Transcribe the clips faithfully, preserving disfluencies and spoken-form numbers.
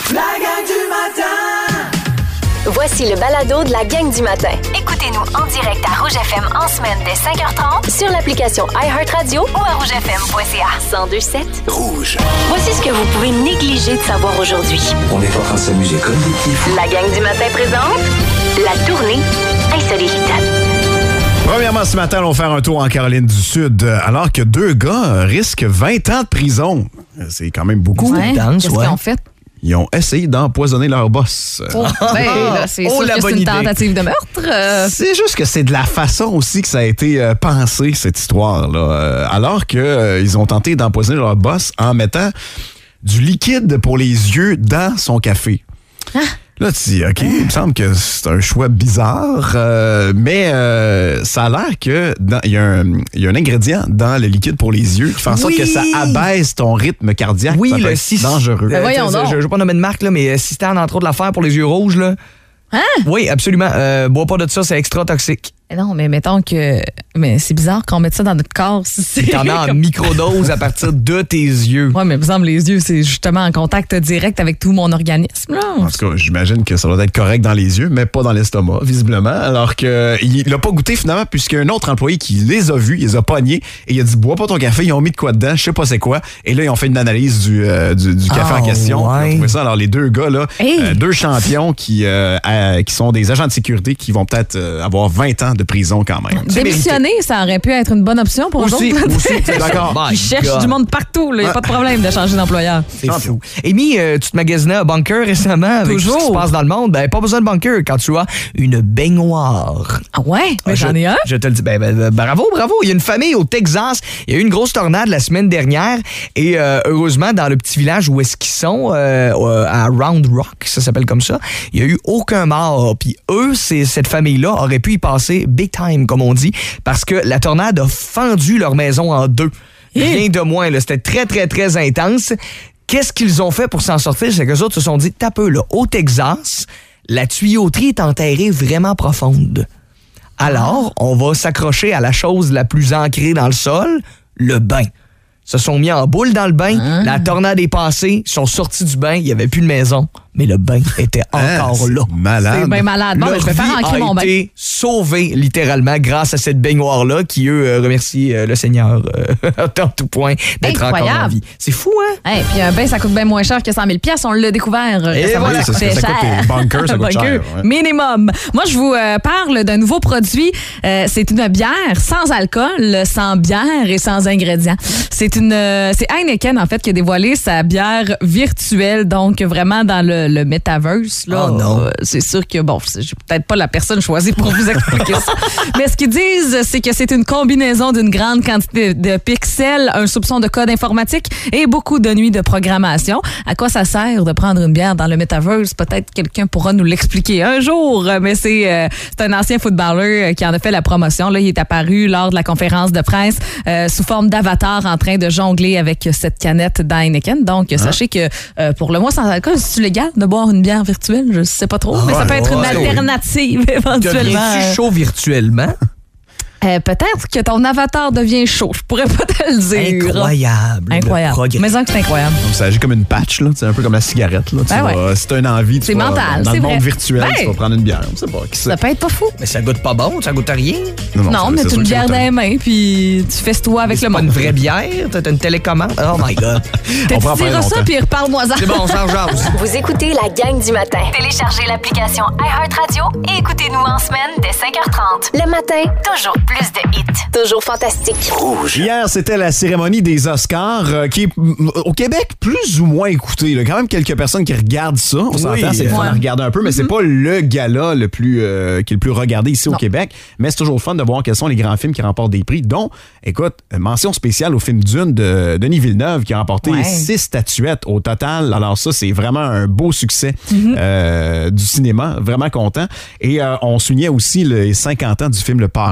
La gang du matin! Voici le balado de la gang du matin. Écoutez-nous en direct à Rouge F M en semaine dès cinq heures trente sur l'application iHeartRadio ou à rouge f m point c a. cent deux sept Rouge. Voici ce que vous pouvez négliger de savoir aujourd'hui. On est en train de s'amuser comme des petits fous. La gang du matin présente la tournée insolite. Premièrement, ce matin, on va faire un tour en Caroline du Sud, alors que deux gars risquent vingt ans de prison. C'est quand même beaucoup. Ouais. Danse, Qu'est-ce ouais. qu'ils ont fait? Ils ont essayé d'empoisonner leur boss. Oh, ben, là, c'est Oh, sûr la que c'est bonne une idée. tentative de meurtre. euh. C'est juste que c'est de la façon aussi que ça a été euh, pensé, cette histoire-là. Euh, alors qu'ils euh, ont tenté d'empoisonner leur boss en mettant du liquide pour les yeux dans son café. Ah. Là, tu dis, OK, il me semble que c'est un choix bizarre, euh, mais euh, ça a l'air que dans- il y, a un- il y a un ingrédient dans le liquide pour les yeux qui fait en sorte Oui. que ça abaisse ton rythme cardiaque. Oui, ça peut le être six- dangereux. Ben voyons Euh, donc. je ne veux pas nommer de marque, là, mais euh, Systane, entre autres, l'affaire pour les yeux rouges. Là. Hein? Oui, absolument. Euh, bois pas de ça, c'est extra toxique. Non, mais mettons que. Mais c'est bizarre qu'on mette ça dans notre corps. Si c'est T'en mets en comme- microdose à partir de tes yeux. Ouais, mais il me semble les yeux, c'est justement en contact direct avec tout mon organisme. Là. En tout cas, j'imagine que ça doit être correct dans les yeux, mais pas dans l'estomac, visiblement. Alors qu'il l'a pas goûté finalement, puisqu'un autre employé qui les a vus, il les a pognés et il a dit bois pas ton café, ils ont mis de quoi dedans, je sais pas c'est quoi. Et là, ils ont fait une analyse du, euh, du, du café Ah, en question. ouais. Ils ont trouvé ça. Alors, les deux gars, là, Hey. euh, deux champions qui, euh, euh, qui sont des agents de sécurité qui vont peut-être euh, avoir vingt ans de prison quand même. C'est Démissionner, ça aurait pu être une bonne option pour Aussi, eux autres. là, aussi, tu sais. d'accord. My Ils cherchent God. du monde partout. Il n'y a pas de problème de changer d'employeur. C'est fou. Amy, euh, tu te magasinais un bunker récemment avec Toujours. tout ce qui se passe dans le monde. Ben, pas besoin de bunker quand tu as une baignoire. Ah ouais? Mais Ah, j'en je, ai un. Je te le dis. Ben, ben, ben, bravo, bravo. Il y a une famille au Texas. Il y a eu une grosse tornade la semaine dernière. Et euh, heureusement, dans le petit village où est-ce qu'ils sont, euh, euh, à Round Rock, ça s'appelle comme ça, il n'y a eu aucun mort. Puis eux, c'est, cette famille-là aurait pu y passer big time, comme on dit, parce que la tornade a fendu leur maison en deux. Rien de moins. Là. C'était très, très, très intense. Qu'est-ce qu'ils ont fait pour s'en sortir? C'est qu'eux autres se sont dit, t'as peu, là, au Texas, la tuyauterie est enterrée vraiment profonde. Alors, on va s'accrocher à la chose la plus ancrée dans le sol, le bain. Ils se sont mis en boule dans le bain, Hein? la tornade est passée, ils sont sortis du bain, il n'y avait plus de maison, mais le bain était Ah, encore c'est là. malade. C'est bien malade. Bon, ben, Leur je vais faire vie ancrer a mon bain. été sauvée littéralement grâce à cette baignoire-là qui, eux, euh, remercient euh, le Seigneur euh, en tout point d'être encore en Incroyable. vie. C'est fou, hein? Hey, puis un bain, ça coûte bien moins cher que cent mille pièces. On l'a découvert Et récemment. voilà, ça c'est coûtait ça, ça coûte cher. des bunkers, ça Un coûte cher, bunker ouais. minimum. Moi, je vous euh, parle d'un nouveau produit. Euh, c'est une bière sans alcool, sans bière et sans ingrédients. C'est une, euh, c'est Heineken, en fait, qui a dévoilé sa bière virtuelle, donc vraiment dans le, le metaverse. Là. Oh non. Euh, c'est sûr que, bon, je suis peut-être pas la personne choisie pour vous expliquer ça. Mais ce qu'ils disent, c'est que c'est une combinaison d'une grande quantité de pixels, un soupçon de code informatique et beaucoup de nuits de programmation. À quoi ça sert de prendre une bière dans le metaverse? Peut-être quelqu'un pourra nous l'expliquer un jour, mais c'est, euh, c'est un ancien footballeur qui en a fait la promotion. Là, il est apparu lors de la conférence de presse euh, sous forme d'avatar en train de jongler avec cette canette d'Heineken. Donc, sachez que euh, pour le mois sans alcool, c'est-tu légal de boire une bière virtuelle? Je sais pas trop, mais ça peut être une ouais, alternative éventuellement. Deviens-tu chaud virtuellement? Euh, peut-être que ton avatar devient chaud. Je pourrais pas te le dire. Incroyable. Incroyable. Le progrès. Mais ça que c'est incroyable. Donc, ça agit comme une patch, là. C'est un peu comme la cigarette. Là. Tu Ben vas- si tu as une envie, tu C'est vas, mental, dans c'est le monde vrai. virtuel, Ben. tu vas prendre une bière. On sait pas. Qui sait? Ça peut être pas fou. Mais ça goûte pas bon, ça goûte à rien. Non, ça- mais c'est tu sûr une que ça bière goûte dans à les mains, puis tu fesses toi avec C'est le pas monde. une vraie bière, t'as une télécommande. Oh my God. On pourra en parler Tu ça, longtemps. puis reparle-moi-en. C'est bon, on s'en jase. Vous écoutez la gang du matin. Téléchargez l'application iHeartRadio et écoutez-nous en semaine dès cinq heures trente. Le matin, Toujours plus de hits. toujours fantastique. Hier, c'était la cérémonie des Oscars euh, qui est mm, au Québec plus ou moins écoutée. Il y a quand même quelques personnes qui regardent ça. On s'entend, c'est le fun Ouais. à regarder un peu, mais c'est pas le gala le plus, euh, qui est le plus regardé ici au Non. Québec. Mais c'est toujours le fun de voir quels sont les grands films qui remportent des prix, dont, écoute, mention spéciale au film Dune de Denis Villeneuve qui a remporté Ouais. six statuettes au total. Alors ça, c'est vraiment un beau succès Mm-hmm. euh, du cinéma. Vraiment content. Et euh, on soulignait aussi les cinquante ans du film Le Parrain hier. Ah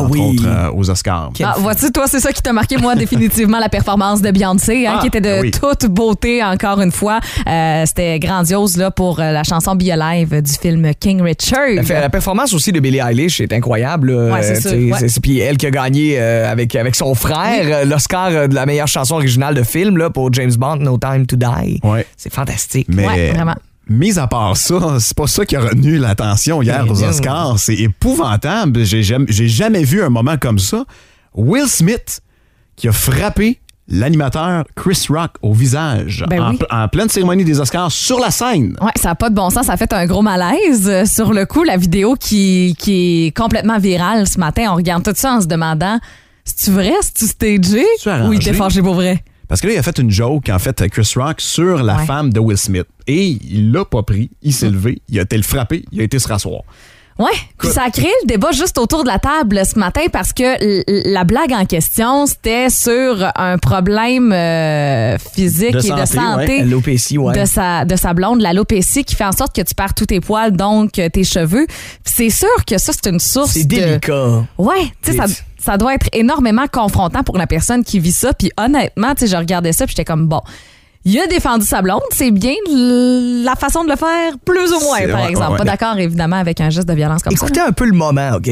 entre oui. autres, euh, aux Oscars. Ah, vois-tu, toi, c'est ça qui t'a marqué, moi, définitivement, la performance de Beyoncé, hein, Ah, qui était de oui. toute beauté, encore une fois. Euh, c'était grandiose là, pour euh, la chanson Be Alive du film King Richard. La, la performance aussi de Billie Eilish est incroyable. Là. Ouais, c'est Euh, sûr, t'sais, ouais. c'est- c'est- Puis elle qui a gagné euh, avec, avec son frère euh, l'Oscar euh, de la meilleure chanson originale de film là, pour James Bond, No Time to Die. Ouais. C'est fantastique. Mais, Ouais, vraiment. mis à part ça, c'est pas ça qui a retenu l'attention hier Mais aux non. Oscars. C'est épouvantable. J'ai jamais, j'ai jamais vu un moment comme ça. Will Smith qui a frappé l'animateur Chris Rock au visage Ben en, oui. en pleine cérémonie des Oscars sur la scène. Ouais, ça n'a pas de bon sens. Ça a fait un gros malaise. Euh, Sur le coup, la vidéo qui, qui est complètement virale ce matin, on regarde tout ça en se demandant c'est-tu vrai? C'est-tu stagé? C'est-tu arrangé? Ou il était fâché pour vrai? Parce que là, il a fait une joke, en fait, Chris Rock, sur la Ouais. femme de Will Smith. Et il l'a pas pris. Il s'est levé. Il a été le frappé. Il a été se rasseoir. Ouais, puis ça a créé le débat juste autour de la table ce matin parce que l- la blague en question, c'était sur un problème euh, physique De et de santé, santé L'alopécie, ouais. de sa de sa blonde, l'alopécie, qui fait en sorte que tu perds tous tes poils, donc euh, tes cheveux. Puis c'est sûr que ça, c'est une source C'est de... délicat. Ouais, tu sais, ça, C'est- ça doit être énormément confrontant pour la personne qui vit ça. Puis honnêtement, tu sais, je regardais ça puis j'étais comme, bon... Il a défendu sa blonde, c'est bien l- la façon de le faire, plus ou moins, C'est- par ouais, exemple. ouais, ouais. Pas d'accord, évidemment, avec un geste de violence comme Écoutez ça. un peu le moment, OK?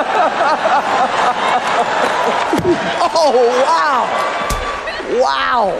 Oh, wow! Wow!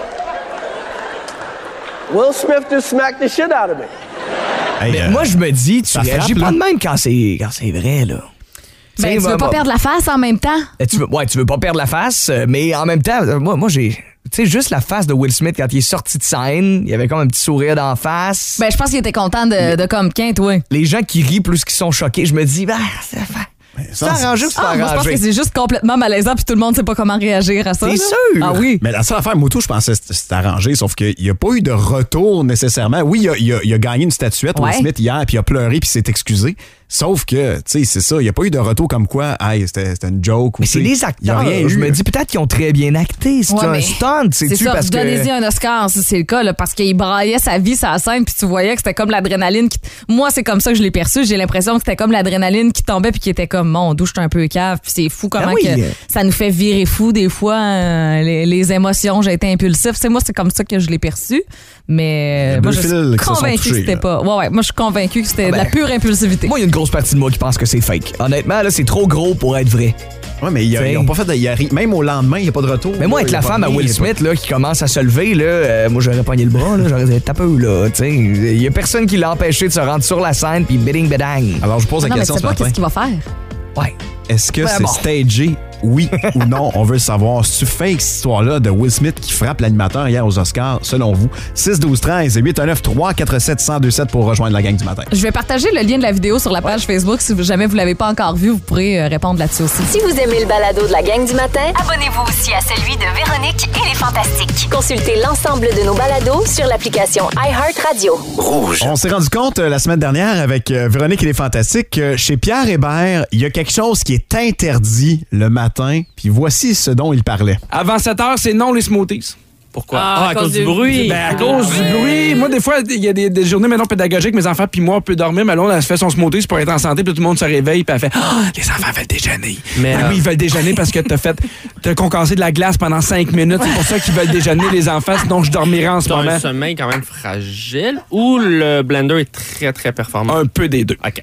Will Smith just smacked the shit out of me. Hey, Mais euh, moi, je me dis, tu ça réagis frappe, pas là. de même quand c'est, quand c'est vrai, là. Ben, T'sais, tu veux bah, pas bah, perdre la face en même temps? Eh, Tu veux, ouais, tu veux pas perdre la face, euh, mais en même temps, euh, moi, moi j'ai. Tu sais, juste la face de Will Smith quand il est sorti de scène, il y avait comme un petit sourire d'en face. Ben, je pense qu'il était content de, de comme quinte, oui. Les gens qui rient plus qu'ils sont choqués, je me dis, bah, c'est c'est ça, arrangé ou c'est pas Ah, moi, je pense arrangé? que c'est juste complètement malaisant puis tout le monde sait pas comment réagir à ça. C'est là. sûr. Ah oui. Mais la seule affaire, Moutou, je pensais que c'était arrangé, sauf qu'il n'y a pas eu de retour nécessairement. Oui, il a, il a- il a gagné une statuette, Ouais. Will Smith, hier, puis il a pleuré, puis s'est excusé. Sauf que, tu sais, c'est ça, il n'y a pas eu de retour comme quoi, hey, c'était c'était une joke. ou Mais c'est tu sais, des il y a acteurs. rien Je eu. me dis peut-être qu'ils ont très bien acté. C'est Ouais, un mais stunt, C'est sais-tu? ça, Parce que. donnez-y un Oscar si c'est le cas, là, parce qu'il braillait sa vie sur la scène, puis tu voyais que c'était comme l'adrénaline. Qui... Moi, c'est comme ça que je l'ai perçu. J'ai l'impression que c'était comme l'adrénaline qui tombait, puis qui était comme, mon douche, un peu cave. Puis c'est fou comment Ah oui. que ça nous fait virer fou des fois, euh, les, les émotions. J'ai été impulsif. C'est moi, c'est comme ça que je l'ai perçu. Mais Il y a moi, deux je fils suis qui se sont convaincue que touchés, c'était là. pas. Ouais, ouais. Moi, je suis convaincue que c'était Ah de la ben, pure impulsivité. Moi, il y a une grosse partie de moi qui pense que c'est fake. Honnêtement, là, c'est trop gros pour être vrai. Ouais, mais ils T'sais. ils ont pas fait de. il y a ri- même au lendemain, il n'y a pas de retour. Mais moi, là, avec il y a la pas femme à rien, Will il y a pas- Smith là, qui commence à se lever, là, euh, moi, j'aurais pogné le bras. là, J'aurais dit, tape là. tu sais. Il y a personne qui l'a empêché de se rendre sur la scène, puis bidding, bedang. Alors, je pose Ah la non, mais question tu sais ce pas matin. qu'est-ce qu'il va faire. Ouais. Est-ce que Ben c'est bon. stagé, oui ou non? On veut le savoir. C'est-tu fake, cette histoire-là de Will Smith qui frappe l'animateur hier aux Oscars, selon vous? six douze treize et huit un neuf trois quatre sept un zéro deux sept pour rejoindre la gang du matin. Je vais partager le lien de la vidéo sur la page Facebook. Si jamais vous l'avez pas encore vu, vous pourrez euh, répondre là-dessus aussi. Si vous aimez le balado de la gang du matin, Abonnez-vous aussi à celui de Véronique et les Fantastiques. consultez l'ensemble de nos balados sur l'application iHeartRadio. On s'est rendu compte euh, la semaine dernière avec euh, Véronique et les Fantastiques que chez Pierre Hébert, il y a quelque chose qui est interdit le matin. Puis voici ce dont il parlait. Avant sept heures, c'est non les smoothies. Pourquoi? Ah, à cause du bruit. Ben, à cause du bruit. Moi, des fois, il y a des, des journées maintenant pédagogiques, mes enfants puis moi, on peut dormir, mais là, on elle se fait son smoothie c'est pour être en santé, puis tout le monde se réveille, puis elle fait ah, les enfants veulent déjeuner. Mais, Ben euh, oui, ils veulent déjeuner parce que t'as fait, t'as concassé de la glace pendant cinq minutes. C'est pour ça qu'ils veulent déjeuner, les enfants, sinon je dormirais en ce T'as moment. un sommeil quand même fragile ou le blender est très, très performant? Un peu des deux. OK.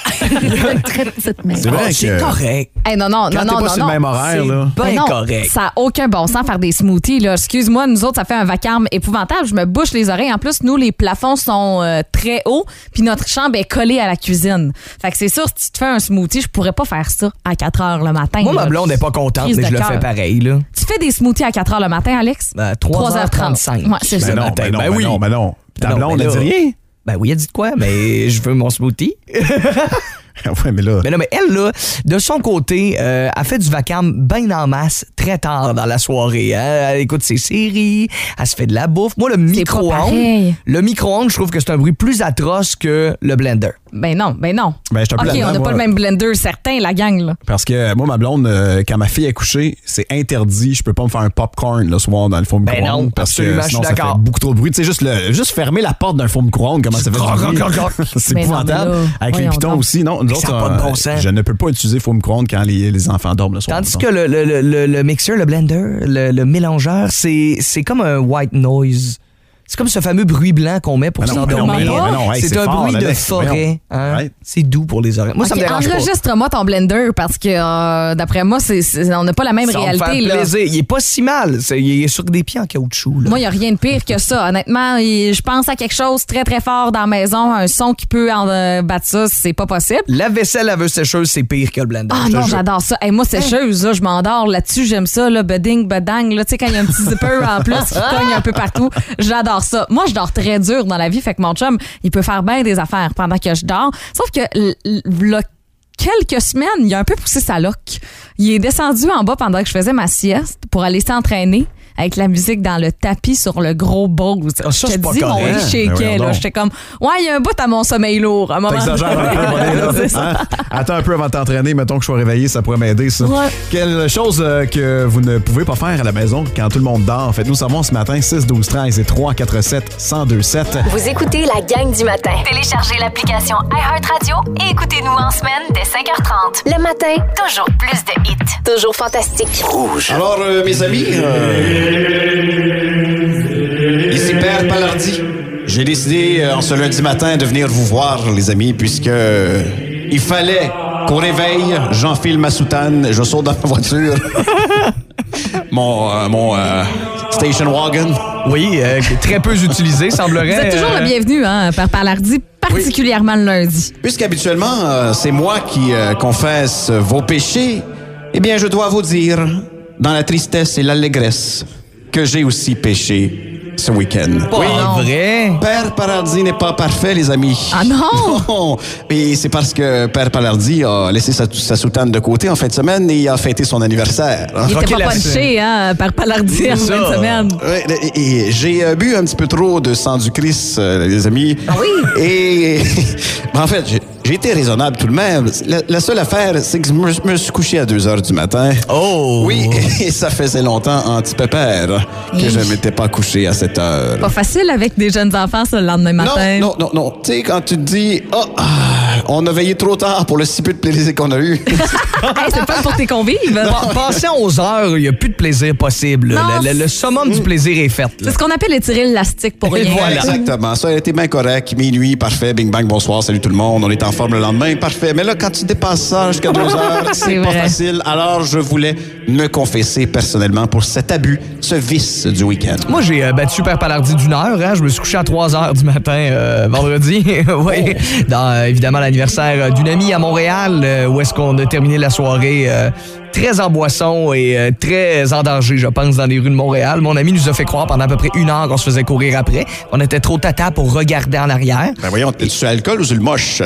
Très petite maison. C'est vrai Ah, c'est que correct. Hey, non, non, quand non, t'es non, pas non, sur le non. même horaire, C'est là. ben Mais non, correct. ça n'a aucun bon sens faire des smoothies. Là. Excuse-moi, nous autres, ça fait un vacarme épouvantable. Je me bouche les oreilles. En plus, nous, les plafonds sont euh, très hauts, puis notre chambre est collée à la cuisine. Fait que c'est sûr, si tu te fais un smoothie, je pourrais pas faire ça à quatre heures le matin. Moi, là. ma blonde n'est pas contente, Crise mais de je le cœur. fais pareil, là. Tu fais des smoothies à quatre heures le matin, Alex? Ben, trois heures trente-cinq. Ouais, c'est Ben ça. non, matin. ben non, Ben ben oui. non, ben non. Ta Non, blonde, mais elle dit là- rien? Ben oui, elle dit de quoi? Mais je veux mon smoothie. Ouais, mais là. Mais non, mais elle, là, de son côté, euh, elle fait du vacarme bien en masse très tard dans la soirée. hein. Elle écoute ses séries, elle se fait de la bouffe. Moi, le pas micro-ondes, pareil. le micro-ondes, je trouve que c'est un bruit plus atroce que le blender. Ben non, ben non. Ben, je suis un peu OK, là-dedans, on n'a moi. pas le même blender, certain, la gang, là. Parce que moi, ma blonde, euh, quand ma fille est couchée, c'est interdit. Je peux pas me faire un popcorn le soir dans le four Ben micro-ondes non, parce que absolument, sinon je ça suis d'accord. fait beaucoup trop de bruit. Tu sais, juste, le, juste fermer la porte d'un four micro-ondes, comment ça fait Croc, du bruit. croc, croc, croc. C'est Mais non, épouvantable. mais là, Avec les voyons pitons donc. aussi, non. Nous Ça autres, a pas de bon euh, sens. je ne peux pas utiliser four micro-ondes quand les, les enfants dorment le soir. Tandis Donc. que le, le, le, le, le mixeur, le blender, le, le mélangeur, c'est, c'est comme un white noise. C'est comme ce fameux bruit blanc qu'on met pour Mais non, mais non, s'endormir. mais non, mais non, hey, c'est c'est un fort, bruit de Alex, forêt. voyons. Hein? Ouais. C'est doux pour les oreilles. Moi, ça OK, me dérange pas. enregistre-moi ton blender parce que, euh, d'après moi, c'est, c'est- on n'a pas la même Ça va me réalité. faire Là. plaisir. Il est pas si mal. C'est- il est sur des pieds en caoutchouc. Là. Moi, il n'y a rien de pire que ça. Honnêtement, il- je pense à quelque chose très, très fort dans la maison. Un son qui peut en euh, battre ça, c'est pas possible. La vaisselle laveuse sécheuse, c'est pire que le blender. Ah je te non, jure. j'adore ça. Hey, moi, sécheuse, là, je m'endors là-dessus. J'aime ça, là, beding, bedang. Là, tu sais, quand il y a un petit zipper en plus qui cogne un peu partout, j'adore ça. Moi, je dors très dur dans la vie, fait que mon chum, il peut faire bien des affaires pendant que je dors. Sauf que l- l- là, quelques semaines, il a un peu poussé sa loque. Il est descendu en bas pendant que je faisais ma sieste pour aller s'entraîner avec la musique dans le tapis sur le gros bowl. Ah, ça, je c'est te pas dis, mon correct. lit Ben shakeait. voyons là. donc. J'étais comme, ouais, il y a un bout à mon sommeil lourd. À un moment. T'exagères un peu, Bonnet, là. C'est ça. Hein? Attends un peu avant de t'entraîner, mettons que je sois réveillé, ça pourrait m'aider, ça. Ouais. Quelle chose euh, que vous ne pouvez pas faire à la maison quand tout le monde dort? Faites-nous savoir ce matin, six douze treize et trois quatre sept un zéro deux sept. Vous écoutez la gang du matin. Téléchargez l'application iHeartRadio et écoutez-nous en semaine dès cinq heures trente. Le matin, Toujours plus de hits. toujours fantastique. Alors, euh, mes amis, euh, ici Père Palardi. J'ai décidé euh, en ce lundi matin de venir vous voir, les amis, puisque euh, il fallait qu'au réveil, j'enfile ma soutane, je saute dans ma voiture. mon euh, mon euh, station wagon. Oui, euh, très peu utilisé, semblerait. Vous êtes toujours euh, le bienvenu, hein, Père Palardi, particulièrement le lundi. Puisqu'habituellement, euh, c'est moi qui euh, confesse vos péchés, eh bien, je dois vous dire, dans la tristesse et l'allégresse, que j'ai aussi péché ce week-end. Pas vrai. Père Palardi n'est pas parfait, les amis. Ah non? Non. Et c'est parce que Père Palardi a laissé sa, sa soutane de côté en fin de semaine et il a fêté son anniversaire. Il Ok, était pas la- punché, hein, Père Palardi en C'est fin de ça. semaine. Ouais, et, et j'ai euh, bu un petit peu trop de sang du Christ, euh, les amis. Ah oui? Et en fait, j'ai, j'ai été raisonnable tout de même. La, la seule affaire, c'est que je me, je me suis couché à deux heures du matin. Oh! Oui, et ça faisait longtemps, anti-pépère, que je ne m'étais pas couché à cette heure. Pas facile avec des jeunes enfants, ça, le lendemain matin. Non, non, non, non. Tu sais, quand tu te dis, oh, ah, on a veillé trop tard pour le si peu de plaisir qu'on a eu. Hey, c'est pas pour tes convives. Pa- Passé onze heures, il n'y a plus de plaisir possible. Non, Le, le- le summum du plaisir est fait. là. C'est ce qu'on appelle étirer l'élastique pour rien. Voilà. Exactement. Ça a été bien correct. Minuit, parfait. Bing, bang, bonsoir. Salut tout le monde. On est en forme le lendemain. Parfait. Mais là, quand tu dépasses ça jusqu'à deux heures, C'est c'est pas vrai. facile. Alors, je voulais me confesser personnellement pour cet abus, ce vice du week-end. Moi, j'ai euh, battu Père Palardi d'une heure. Hein. Je me suis couché à trois heures du matin euh, vendredi. oui. Dans, euh, évidemment, l'anniversaire euh, d'une amie à Montréal, euh, où est-ce qu'on a terminé la soirée euh, très en boisson et euh, très en danger, je pense, dans les rues de Montréal. Mon ami nous a fait croire pendant à peu près une heure qu'on se faisait courir après. On était trop tata pour regarder en arrière. Ben voyons, t'es-tu sur l'alcool ou sur le moche?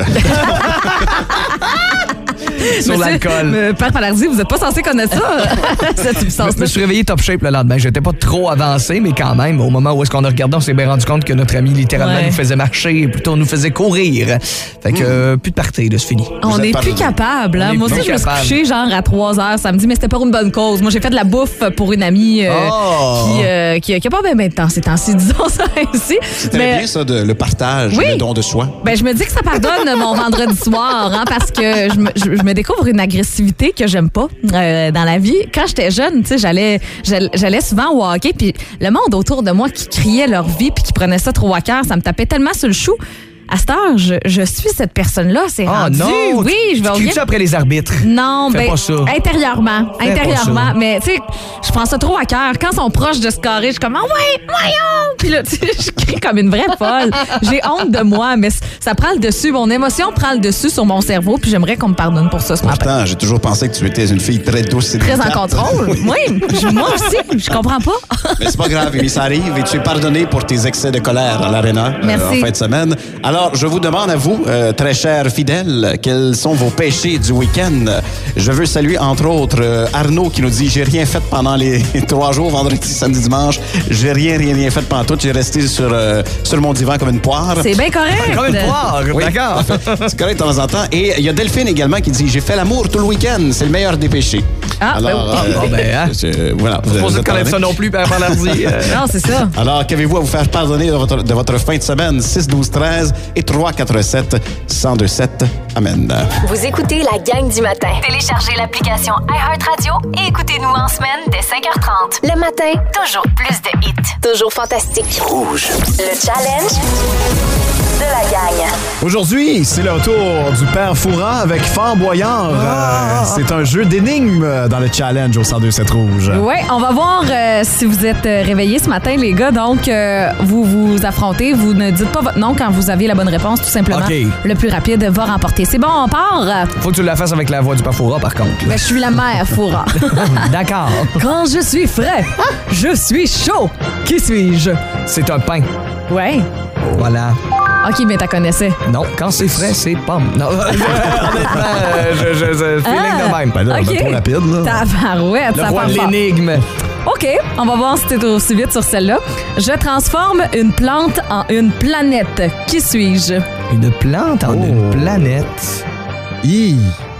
Sur Monsieur- l'alcool. euh, Père Palardi, vous êtes pas censé connaître ça, cette Je substance. me suis réveillé top shape le lendemain. J'étais pas trop avancé, mais quand même, au moment où est-ce qu'on a regardé, on s'est bien rendu compte que notre ami littéralement Ouais. nous faisait marcher, plutôt nous faisait courir. Fait que euh, plus de party, de ce fini. On Vous êtes n'est plus pardonné. capable. Hein? On est Moi aussi, plus je me suis capable. couchée genre à trois heures samedi, mais c'était pour une bonne cause. Moi, j'ai fait de la bouffe pour une amie euh, Oh! qui, euh, qui, qui a pas bien ben de temps ces temps-ci, disons ça ainsi. C'est très bien, ça, de, le partage, Oui. le don de soi. Ben, je me dis que ça pardonne mon vendredi soir, hein, parce que je me, je, je me découvre une agressivité que j'aime pas euh, dans la vie. Quand j'étais jeune, tu sais, j'allais, j'allais j'allais souvent au hockey, puis le monde autour de moi qui criait leur vie puis qui prenait ça trop à cœur, ça me tapait tellement sur le chou. À cette heure, je, je suis cette personne-là. C'est Ah rendu. non! Oui, je vais Tu revenir. cries-tu après les arbitres? Non, Fais ben, pas ça. intérieurement. Fais intérieurement. pas ça. Mais, tu sais, je prends ça trop à cœur. Quand ils sont proches de se carrer, je suis comme, ah ouais, voyons! Puis là, tu sais, je crie comme une vraie folle. J'ai honte de moi, mais c- ça prend le dessus. Mon émotion prend le dessus sur mon cerveau, puis j'aimerais qu'on me pardonne pour ça ce matin. Pourtant, j'ai toujours pensé que tu étais une fille très douce et Très en délicate. contrôle. Oui, je- moi aussi, je comprends pas. Mais c'est pas grave, Amy, ça arrive et tu es pardonné pour tes excès de colère à l'aréna euh, Merci. en fin de semaine. Alors, Alors, je vous demande à vous, euh, très chers fidèles, quels sont vos péchés du week-end? Je veux saluer, entre autres, euh, Arnaud qui nous dit « J'ai rien fait pendant les trois jours, vendredi, samedi, dimanche. J'ai rien, rien, rien fait pendant tout. J'ai resté sur, euh, sur mon divan comme une poire. » C'est bien correct. Comme une poire, Oui. d'accord. C'est correct de temps en temps. Et il y a Delphine également qui dit « J'ai fait l'amour tout le week-end. C'est le meilleur des péchés. » Ah, ben Alors, oui. euh, Bon, ben, hein. c'est- voilà. Pas supposé de connaître ça non plus, Père Palardi. Euh, Non, c'est ça. Alors, qu'avez-vous à vous faire pardonner de votre, de votre fin de semaine? six douze treize et trois quatre sept un zéro deux sept. Amen. Vous écoutez la gang du matin. Téléchargez l'application iHeartRadio et écoutez-nous en semaine dès cinq heures trente. Le matin, toujours plus de hits. Toujours fantastique. Rouge. Le challenge de la gang. Aujourd'hui, c'est le retour du Père Fourant avec Fort Boyard. Euh, c'est un jeu d'énigmes dans le challenge au cent deux sept Rouge. Oui, on va voir euh, si vous êtes euh, réveillés ce matin, les gars. Donc, euh, vous vous affrontez. Vous ne dites pas votre nom quand vous avez la bonne réponse, tout simplement. OK. Le plus rapide va remporter. C'est bon, on part? Faut que tu la fasses avec la voix du Pafoura, par contre. Ben, je suis la mère Foura. D'accord. Quand je suis frais, je suis chaud. Qui suis-je? C'est un pain. Ouais. Voilà. OK, mais t'as connaissais. Non, quand c'est frais, c'est pomme. Non, honnêtement, euh, je, je, je feeling Ah. de même. Ben là, OK. ben trop rapide, là. Tabarouette, Le ça roi part de fort. l'énigme. OK, on va voir si t'es aussi vite sur celle-là. Je transforme une plante en une planète. Qui suis-je? Une plante en Oh. une planète. Hi.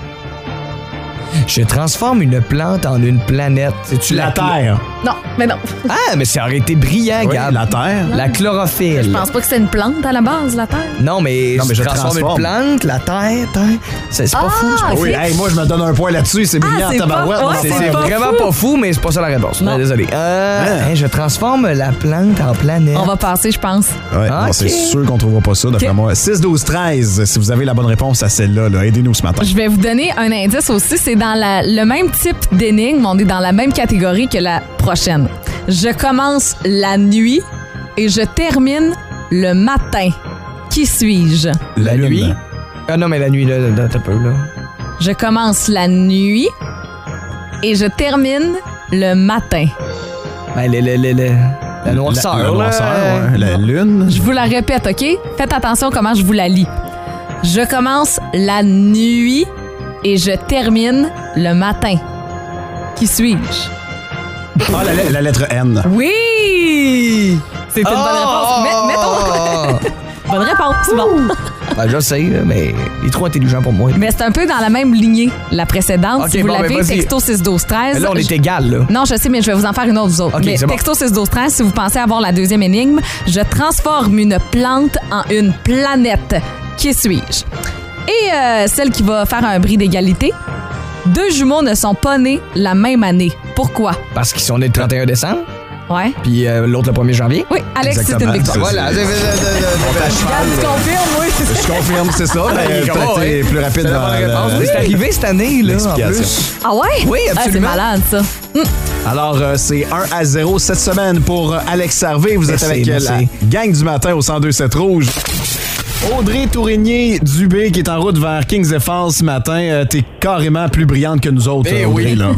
Je transforme une plante en une planète. C'est-tu La la, Terre. Non, mais non. Ah, mais ça aurait été brillant, Oui, Gab. la Terre. La chlorophylle. Je pense pas que c'est une plante à la base, la Terre. Non, mais, Non, mais je transforme transforme. une plante, la terre, terre. C'est c'est pas Ah, fou, c'est pas ok. fou. Oui, hey, moi, je me donne un point là-dessus. C'est brillant, c'est tabarouette. pas- mon ouais, C'est affaire. c'est pas vraiment fou. pas fou, mais c'est pas ça la réponse. Non. Désolé. Euh, hein, je transforme la plante en planète. On va passer, je pense. Ouais, Ah, non, ok. c'est sûr qu'on ne trouvera pas ça, d'après Ok. moi. six douze treize, si vous avez la bonne réponse à celle-là, là, aidez-nous ce matin. Je vais vous donner un indice aussi. C'est dans la- le même type d'énigme. On est dans la même catégorie que la prochaine. Je commence la nuit et je termine le matin. Qui suis-je? La lune. nuit. Ah non, mais la nuit, là, là, t'as peu, là. Je commence la nuit et je termine le matin. Ben, le, le, le, le- la noirceur, La, la là. noirceur, ouais. La lune. Je vous la répète, OK? Faites attention comment je vous la lis. Je commence la nuit et je termine le matin. Qui suis-je? Ah, la, la lettre N. Oui! C'est une bonne Oh! réponse. Mets, mets ton... bonne réponse, c'est bon. Ben, je sais, là, mais il est trop intelligent pour moi. Mais c'est un peu dans la même lignée, la précédente. Ok, si vous bon, ben, l'avez, vas-y. texto six douze treize. Mais là, on est égal, là. Non, je sais, mais je vais vous en faire une autre, vous autres. Ok, mais c'est bon. texto six douze treize, si vous pensez avoir la deuxième énigme, je transforme une plante en une planète. Qui suis-je? Et euh, celle qui va faire un bris d'égalité, deux jumeaux ne sont pas nés la même année. Pourquoi? Parce qu'ils sont nés le trente et un décembre, Ouais. puis euh, l'autre le premier janvier. Oui, Alex, c'est une Exactement. victoire. Voilà. c'est- c'est- c'est- Regarde, tu confirmes, oui. Je confirme, c'est ça. Ah, mais il est peut-être bon, c'est hein. plus rapide C'est la dans bonne la- réponse. Oui, c'est arrivé cette année, là, en l'explication. plus. Ah ouais? Oui, Ah, c'est absolument. malade, ça. Hum. Alors, euh, c'est un à zéro cette semaine pour euh, Alex Harvey. Vous Merci, êtes avec euh, merci. la gang du matin au cent deux sept Rouge. Audrey Tourigny-Dubé qui est en route vers Kings F R ce matin. Euh, T'es carrément plus brillante que nous autres, Eh euh, Audrey. oui. Là.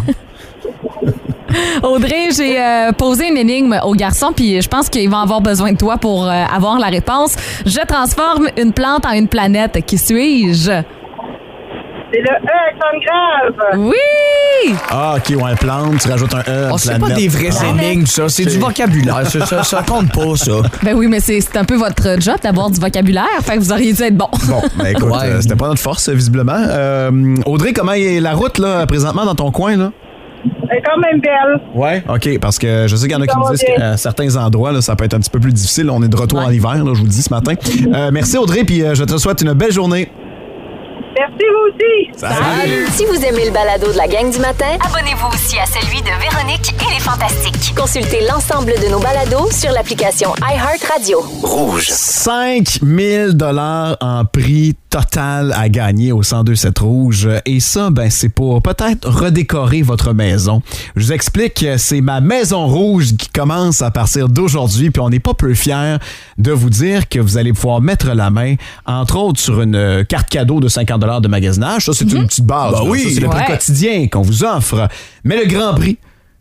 Audrey, j'ai euh, posé une énigme aux garçons, puis je pense qu'ils vont avoir besoin de toi pour euh, avoir la réponse. Je transforme une plante en une planète. Qui suis-je? C'est le E accent grave. Oui! Ah, OK, ouais, plante, tu rajoutes un E. Oh, en c'est planète. pas des vraies Ah. énigmes, ça. C'est du vocabulaire. Ça, ça, ça compte pas, ça. Ben oui, mais c'est c'est un peu votre job d'avoir du vocabulaire, fait que vous auriez dû être bon. Bon, ben écoute, Ouais. euh, c'était pas notre force, visiblement. Euh, Audrey, comment est la route, là, présentement, dans ton coin, là? Elle est quand même belle. Ouais. OK, parce que je sais qu'il y en a qui Ça me va disent bien. qu'à certains endroits, là, ça peut être un petit peu plus difficile. On est de retour Ouais. en hiver, là, je vous le dis ce matin. Euh, merci, Audrey, puis euh, je te souhaite une belle journée. Merci, vous aussi. Si vous aimez le balado de la gang du matin, abonnez-vous aussi à celui de Véronique et les Fantastiques. Consultez l'ensemble de nos balados sur l'application iHeartRadio. cinq mille dollars en prix total à gagner au cent deux sept Rouge. Et ça, ben, c'est pour peut-être redécorer votre maison. Je vous explique, c'est ma maison rouge qui commence à partir d'aujourd'hui, puis on n'est pas peu fiers de vous dire que vous allez pouvoir mettre la main, entre autres, sur une euh, carte cadeau de cinquante dollars de magasinage. Ça, c'est une petite base. Ben là. oui. Ça, c'est le prix Ouais. quotidien qu'on vous offre. Mais le grand prix,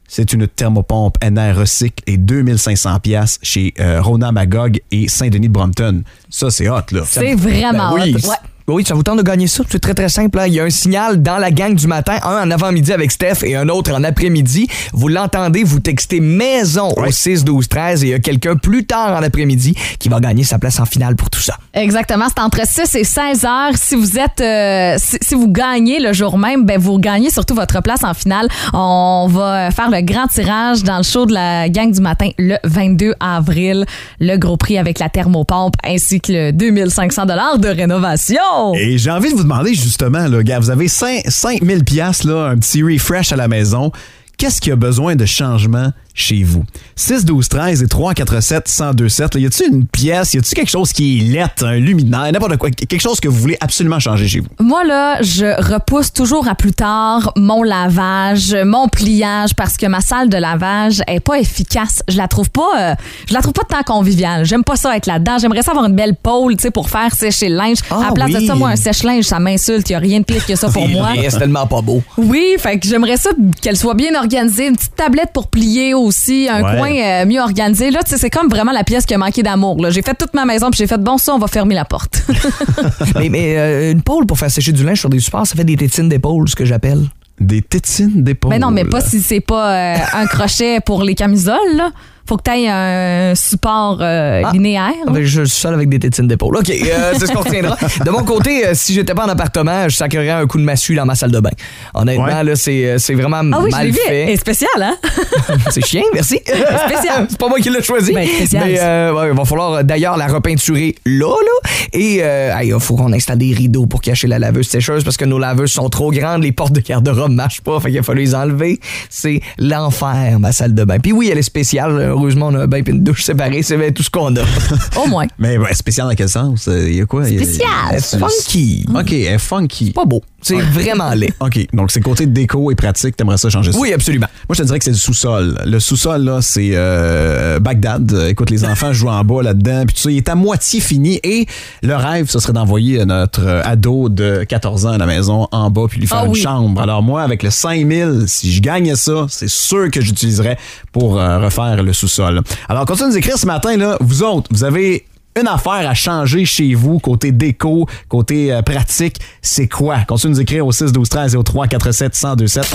c'est une thermopompe N R Recycle et deux mille cinq cents dollars chez euh, Rona Magog et Saint-Denis de Brompton. Ça, c'est hot, là. C'est vraiment Ben oui. hot. Ouais. Oui, ça vous tente de gagner ça? C'est très, très simple. Hein? Il y a un signal dans la gang du matin, un en avant-midi avec Steph et un autre en après-midi. Vous l'entendez, vous textez maison au six douze treize et il y a quelqu'un plus tard en après-midi qui va gagner sa place en finale pour tout ça. Exactement. C'est entre six et seize heures. Si vous êtes, euh, si, si vous gagnez le jour même, ben vous gagnez surtout votre place en finale. On va faire le grand tirage dans le show de la gang du matin le vingt-deux avril. Le gros prix avec la thermopompe ainsi que le deux mille cinq cents dollars de rénovation. Et j'ai envie de vous demander justement, là, gars, vous avez cinq mille dollars, là, un petit refresh à la maison. Qu'est-ce qui a besoin de changement chez vous? six douze treize et trois quatre sept un zéro deux sept. Là, y a-t-il une pièce, y a-t-il quelque chose qui est lettre, un luminaire, n'importe quoi, quelque chose que vous voulez absolument changer chez vous? Moi, là, je repousse toujours à plus tard mon lavage, mon pliage, parce que ma salle de lavage est pas efficace. Je la trouve pas, euh, je la trouve pas tant conviviale. J'aime pas ça être là-dedans. J'aimerais ça avoir une belle pôle, tu sais, pour faire sécher le linge. Ah, à la place oui. de ça, moi, un sèche-linge, ça m'insulte. Y a rien de pire que ça pour moi. C'est tellement pas beau. Oui, fait que j'aimerais ça qu'elle soit bien organisée, une petite tablette pour plier aussi, un Ouais. coin euh, mieux organisé. Là, tu sais, c'est comme vraiment la pièce qui a manqué d'amour. Là. J'ai fait toute ma maison puis j'ai fait bon ça, on va fermer la porte. mais mais euh, une pôle pour faire sécher du linge sur des supports, ça fait des tétines d'épaule, ce que j'appelle. Des tétines d'épaule. Mais non, mais pas si c'est pas euh, un crochet pour les camisoles. Là. Faut que tu aies un support euh, Ah. linéaire. là. Je suis seul avec des tétines d'épaule. OK, euh, c'est ce qu'on retiendra. De mon côté, euh, si j'étais pas en appartement, je sacrerais un coup de massue dans ma salle de bain. Honnêtement, Ouais. là, c'est, c'est vraiment Ah oui, je mal l'ai vu. fait. Et spécial, hein? C'est chien, merci. Spécial. C'est pas moi qui l'ai choisi. Ben, spécial. Mais euh, ouais, il va falloir euh, d'ailleurs la repeinturer là, là. Et euh, il faut qu'on installe des rideaux pour cacher la laveuse sécheuse parce que nos laveuses sont trop grandes, les portes de garde-robe marchent pas, fait qu'il a fallu les enlever. C'est l'enfer, ma salle de bain. Puis oui, elle est spéciale. Heureusement, on a un bain et une douche séparée, c'est bien tout ce qu'on a. Au moins. Mais ouais, spécial dans quel sens? Il y a quoi? Il y a- Spécial. Elle est funky. OK, elle est funky. Pas beau. C'est vraiment laid. OK, donc c'est côté déco et pratique, t'aimerais ça changer ça? Oui, absolument. Moi, je te dirais que c'est le sous-sol. Le sous-sol, là, c'est euh, Bagdad. Écoute, les enfants jouent en bas là-dedans, puis tout ça, il est à moitié fini. Et le rêve, ce serait d'envoyer notre ado de quatorze ans à la maison en bas, puis lui faire Ah une oui. chambre. Alors moi, avec le cinq mille, si je gagnais ça, c'est sûr que j'utiliserais pour euh, refaire le sous-sol. Alors, continuez de nous écrire ce matin, là. Vous autres, vous avez une affaire à changer chez vous, côté déco, côté euh, pratique, c'est quoi? Continuez de nous écrire au six douze treize et au trois quatre sept un zéro deux sept.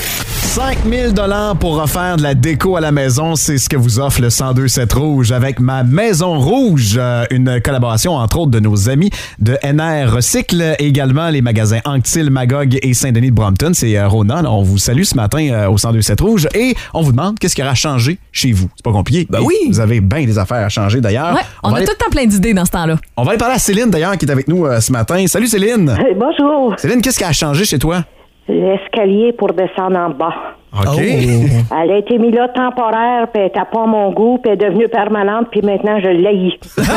cinq mille dollars pour refaire de la déco à la maison, c'est ce que vous offre le cent deux sept Rouge avec ma Maison Rouge, euh, une collaboration entre autres de nos amis de N R Recycle, également les magasins Anctil, Magog et Saint-Denis de Brompton. C'est euh, Rona, là, on vous salue ce matin euh, au cent deux sept Rouge et on vous demande qu'est-ce qui aura changé chez vous. C'est pas compliqué. Ben Et oui. Vous avez bien des affaires à changer d'ailleurs. Ouais, on, va a aller, tout le temps plein d'idées dans ce temps-là. on va aller parler à Céline d'ailleurs qui est avec nous euh, ce matin. Salut Céline. Hey, bonjour. Céline, qu'est-ce qui a changé chez toi? L'escalier pour descendre en bas. OK. Oh. Elle a été mise là temporaire, puis elle était pas à mon goût, puis elle est devenue permanente, puis maintenant je l'haïs.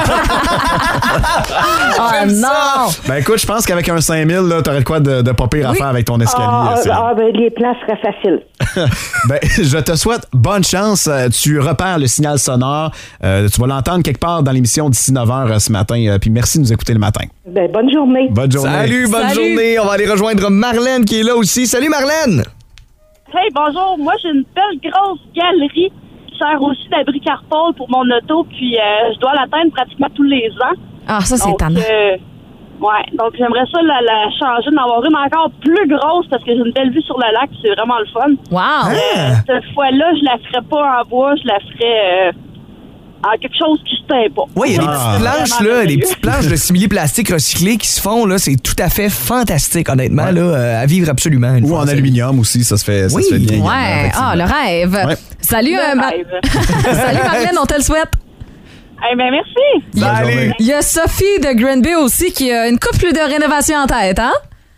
Oh non! Ben écoute, je pense qu'avec un cinq mille, là, t'aurais de quoi de, de pas pire à Oui. faire avec ton escalier. Ah, Céline. ah, ben, les plans seraient faciles. Ben, je te souhaite bonne chance. Euh, Tu repères le signal sonore. Euh, tu vas l'entendre quelque part dans l'émission d'ici neuf heures euh, ce matin. Euh, Puis merci de nous écouter le matin. Ben, bonne journée. Bonne journée. Salut, bonne Salut. journée. On va aller rejoindre Marlène qui est là aussi. Salut Marlène. Hey, bonjour. Moi, j'ai une belle grosse galerie qui sert aussi d'abri carpole pour mon auto, puis euh, je dois l'atteindre pratiquement tous les ans. Ah, ça, c'est Donc, tannant. euh, ouais, donc j'aimerais ça la, la changer, d'en avoir une encore plus grosse parce que j'ai une belle vue sur le lac, puis c'est vraiment le fun. Wow! Euh, cette fois-là, je la ferais pas en bois, je la ferais euh, en quelque chose qui se teint pas. Oui, il y a des Ah. petites planches, là, des petites planches de simili-plastique recyclé qui se font, là. C'est tout à fait fantastique, honnêtement, là, euh, à vivre absolument. une Ou fois en sa vie. aluminium aussi, ça se fait, ça Oui. se fait bien. également, Ouais, effectivement. ah, le rêve. Ouais. Salut, euh, Le Mar- rêve. Salut Marlène, on te le souhaite. Eh ben merci. Bonne journée. Il y a Sophie de Granby aussi qui a une couple de rénovations en tête, hein?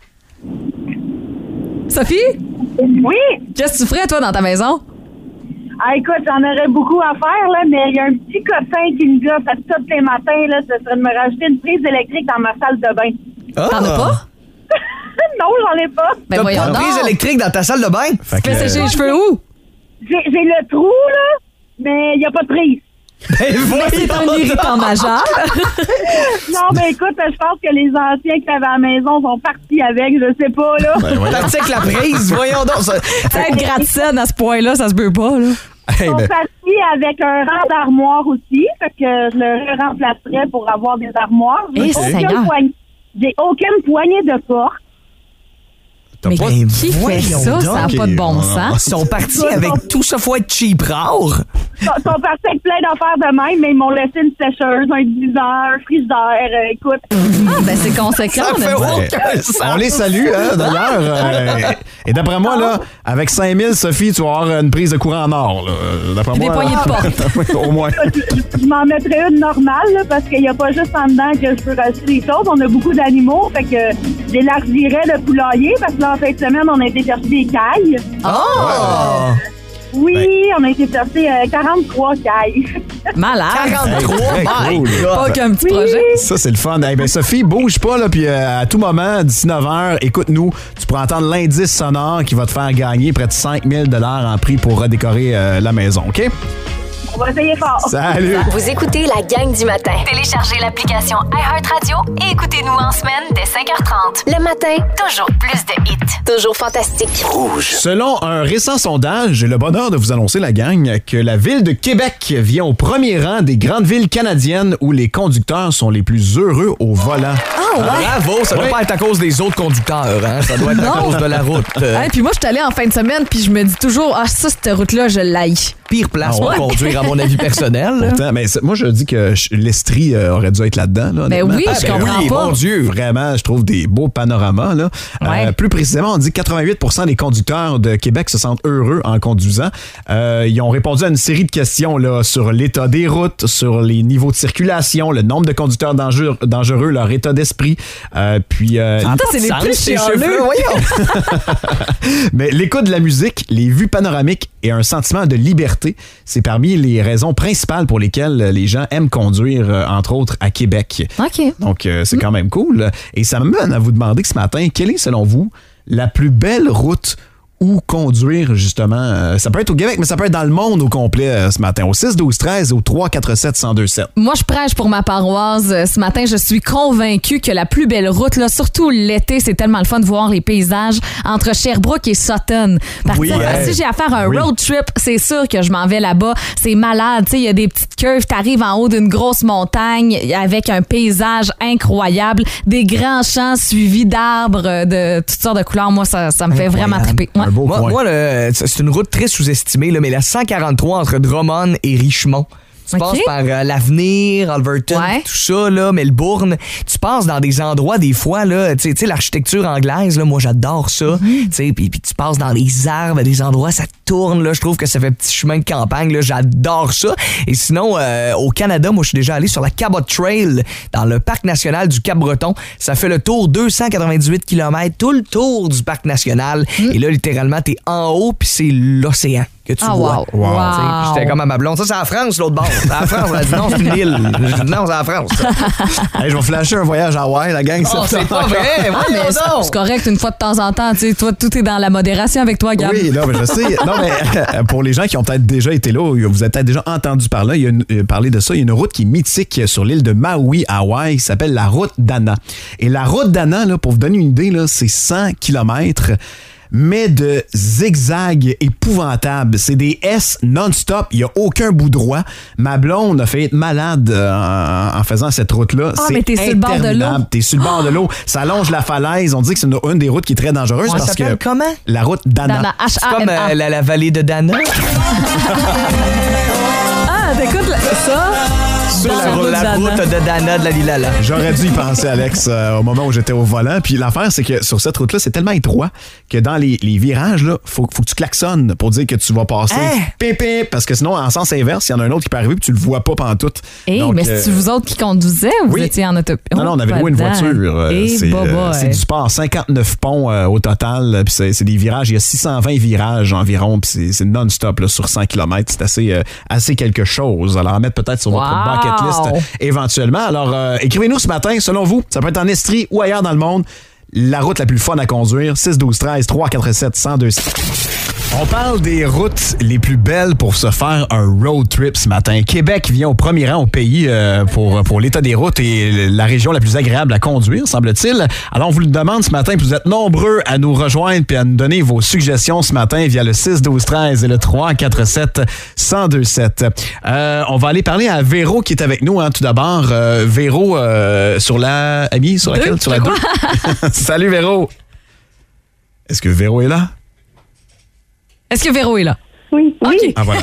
Sophie? Oui. Qu'est-ce que tu ferais, toi, dans ta maison? Ah, écoute, j'en aurais beaucoup à faire, là, mais il y a un petit copain qui me gosse à tous les matins, là, ce serait de me rajouter une prise électrique dans ma salle de bain. Ah. T'en as pas? Non, j'en ai pas. Ben T'as voyons pas de prise donc. électrique dans ta salle de bain? Fait que, Fais sécher euh, les cheveux où? J'ai j'ai le trou, là, mais il n'y a pas de prise. Ben, Mais c'est un irritant majeur. Non, mais écoute, je pense que les anciens qui avaient à la maison sont partis avec, je sais pas, là. Ben, voyons. Parti avec la prise, voyons donc. Ça... Être gratte-scène à ce point-là, ça se peut pas, là. Ils Hey, sont ben, partis avec un rang d'armoire aussi, fait que je le remplacerais pour avoir des armoires. J'ai Eh, aucune Seigneur. poignée- J'ai aucune poignée de porte. t'as Mais pas- qui fait voyons ça? donc. Ça n'a pas de bon sens. Ils sont partis avec tout ça, faut être cheap rare. Ils sont sont partis avec plein d'affaires de même, mais ils m'ont laissé une sécheuse, un diviseur, un frigidaire, euh, écoute. Ah, ben c'est conséquent. Ça on fait aime ça. aucun sens. On les salue, hein, d'ailleurs. Euh, et d'après moi, là, avec cinq mille, Sophie, tu vas avoir une prise de courant en or. Là. D'après Des moi, poignées de porte. Au moins. Je m'en mettrais une normale, là, parce qu'il n'y a pas juste en dedans que je peux rajouter des choses. On a beaucoup d'animaux, fait que j'élargirais le poulailler, parce que là, en fin de semaine, on a été chercher des cailles. Oh! Oui, Ben. on a été chercher euh, quarante-trois cailles. Malade. quarante-trois, Hey, très my cool. God. Pas qu'un petit Oui. projet. Ça, c'est le fun. Eh ben, Sophie, bouge pas, là, puis euh, à tout moment, d'ici neuf heures, écoute-nous. Tu pourras entendre l'indice sonore qui va te faire gagner près de cinq mille dollars en prix pour redécorer euh, la maison, OK? On va essayer fort. Salut! Vous écoutez la gang du matin. Téléchargez l'application iHeartRadio et écoutez-nous en semaine dès cinq heures trente. Le matin, toujours plus de hits. Toujours fantastique. Selon un récent sondage, j'ai le bonheur de vous annoncer, la gang, que la ville de Québec vient au premier rang des grandes villes canadiennes où les conducteurs sont les plus heureux au volant. Ah, ouais. Bravo, ça doit Ouais. pas être à cause des autres conducteurs, hein? Ça doit être à Non. cause de la route. Euh, Hein, puis moi, je suis allée en fin de semaine, puis je me dis toujours, ah, ça, cette route-là, je l'aille. Pire place Ah pour ouais? conduire, à mon avis personnel. là. Pourtant, mais c'est- moi, je dis que je- l'Estrie euh, aurait dû être là-dedans. Là, Ben honnêtement. oui, je Ah, comprends oui, pas. Mon Dieu, vraiment, je trouve des beaux panoramas. Là. Ouais. Euh, plus précisément, on dit que quatre-vingt-huit pour cent des conducteurs de Québec se sentent heureux en conduisant. Euh, ils ont répondu à une série de questions là, sur l'état des routes, sur les niveaux de circulation, le nombre de conducteurs dangereux, dangereux leur état d'esprit. Euh, puis, euh, Ça, c'est les plus ces chialeux. chiffres-là, voyons. mais l'écoute de la musique, les vues panoramiques et un sentiment de liberté, c'est parmi les raisons principales pour lesquelles les gens aiment conduire, euh, entre autres, à Québec. OK. Donc, euh, c'est quand même cool. Et ça me mène à vous demander ce matin, quelle est, selon vous, la plus belle route où conduire, justement? Euh, ça peut être au Québec, mais ça peut être dans le monde au complet euh, ce matin. Au six douze treize, au trois quatre sept un zéro deux sept. Moi, je prêche pour ma paroisse. Euh, Ce matin, je suis convaincue que la plus belle route, là, surtout l'été, c'est tellement le fun de voir les paysages entre Sherbrooke et Sutton. Partir, Oui, ouais. si j'ai à faire un Oui. road trip, c'est sûr que je m'en vais là-bas. C'est malade. Tu sais, il y a des petites curves. T'arrives en haut d'une grosse montagne avec un paysage incroyable, des grands champs suivis d'arbres euh, de toutes sortes de couleurs. Moi, ça, ça me fait vraiment triper. Ouais. Un beau Moi, coin. moi, le- c'est une route très sous-estimée, là, mais la cent quarante-trois entre Drummond et Richmond. Tu OK. passes par euh, l'Avenir, Alverton, Ouais. tout ça, là, Melbourne. Tu passes dans des endroits, des fois, là, tu sais- tu sais, l'architecture anglaise, là, moi, j'adore ça. Tu sais, Puis puis tu passes dans les arbres, des endroits, ça tourne, là. Je trouve que ça fait petit chemin de campagne, là. J'adore ça. Et sinon, euh, au Canada, moi, je suis déjà allé sur la Cabot Trail, dans le parc national du Cap-Breton. Ça fait le tour deux cent quatre-vingt-dix-huit kilomètres, tout le tour du parc national. Et là, littéralement, t'es en haut, puis c'est l'océan que tu Ah, vois. wow. Wow. Tu sais, puis J'étais comme à ma blonde. Ça, c'est la France, l'autre bord. C'est la France. Elle a dit non, c'est une île. J'ai dit non, c'est la France. Hey, je vais flasher un voyage à Hawaï, la gang. Oh, c'est pas vrai. Ah, mais Voyons c'est donc. c'est correct une fois de temps en temps. Tu sais, toi, tout est dans la modération avec toi, Gab. Oui, non, mais je sais. Non, mais euh, pour les gens qui ont peut-être déjà été là, vous avez peut-être déjà entendu parler, il y a une, euh, parler de ça. Il y a une route qui est mythique sur l'île de Maui, à Hawaï, qui s'appelle la route d'Anna. Et la route d'Anna, là, pour vous donner une idée, là, c'est cent kilomètres. Mais de zigzags épouvantables. C'est des S non-stop. Il n'y a aucun bout droit. Ma blonde a fait être malade euh, en, en faisant cette route-là. Ah, c'est mais t'es sur le bord de l'eau. interminable. T'es sur le bord de l'eau. Ça longe la falaise. On dit que c'est une, une des routes qui est très dangereuse Ça parce s'appelle que... comment? La route d'Anna. Dana, C'est comme H A N A. euh, la, la vallée de Dana. Ah, t'écoutes la- ça? Sur Dans la, la route la d'Anna. route de Dana de la Lilala. J'aurais dû y penser, Alex, euh, au moment où j'étais au volant. Puis l'affaire, c'est que sur cette route-là, c'est tellement étroit que dans les, les virages, il faut, faut que tu klaxonnes pour dire que tu vas passer. Hein? Pip, pip, parce que sinon, en sens inverse, il y en a un autre qui peut arriver puis tu le vois pas pantoute. Hey, Donc, mais euh, c'est vous autres qui conduisez ou vous oui. étiez en auto? Non, non, on avait loué une voiture. Euh, Et c'est, bah, euh, bah, c'est ouais. du sport. cinquante-neuf ponts euh, au total. Puis c'est, c'est des virages. Il y a six cent vingt virages environ. Puis c'est, c'est non-stop là, sur cent kilomètres. C'est assez, euh, assez quelque chose. Alors, à mettre peut-être sur votre Wow. bucket list euh, éventuellement. Alors, euh, écrivez-nous ce matin, selon vous, ça peut être en Estrie ou ailleurs dans le monde, la route la plus fun à conduire. six douze treize trois quatre sept un zéro deux sept. On parle des routes les plus belles pour se faire un road trip ce matin. Québec vient au premier rang au pays euh, pour, pour l'état des routes et la région la plus agréable à conduire, semble-t-il. Alors, on vous le demande ce matin, puis vous êtes nombreux à nous rejoindre puis à nous donner vos suggestions ce matin via le six douze treize et le trois quatre sept un zéro deux sept. Euh, on va aller parler à Véro qui est avec nous, hein, tout d'abord. Euh, Véro, euh, sur la... Ami, sur laquelle? Deux, sur la quoi? deux. Salut, Véro. Est-ce que Véro est là? Est-ce que Véro est là? Oui. OK. Ah, voilà.